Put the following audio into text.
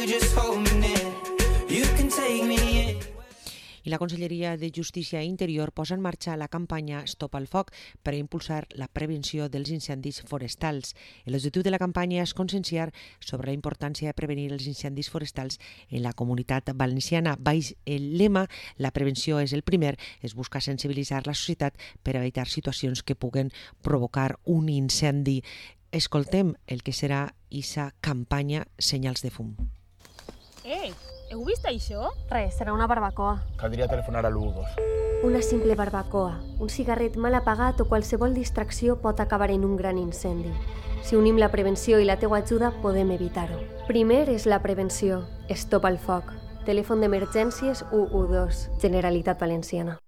I la Conselleria de Justícia i Interior posa en marxa la campanya Stop al Foc per a impulsar la prevenció dels incendis forestals. L'objectiu de la campanya és conscienciar sobre la importància de prevenir els incendis forestals en la comunitat valenciana. Baix el lema "La prevenció és el primer", es busca sensibilitzar la societat per evitar situacions que puguen provocar un incendi. Escoltem el que serà aquesta campanya Senyals de fum. Heu vist això? Res, serà una barbacoa. Caldria telefonar a l'112. Una simple barbacoa, un cigarret mal apagat o qualsevol distracció pot acabar en un gran incendi. Si unim la prevenció i la teua ajuda, podem evitar-ho. Primer és la prevenció. Stop al foc. Telèfon d'emergències 112. Generalitat Valenciana.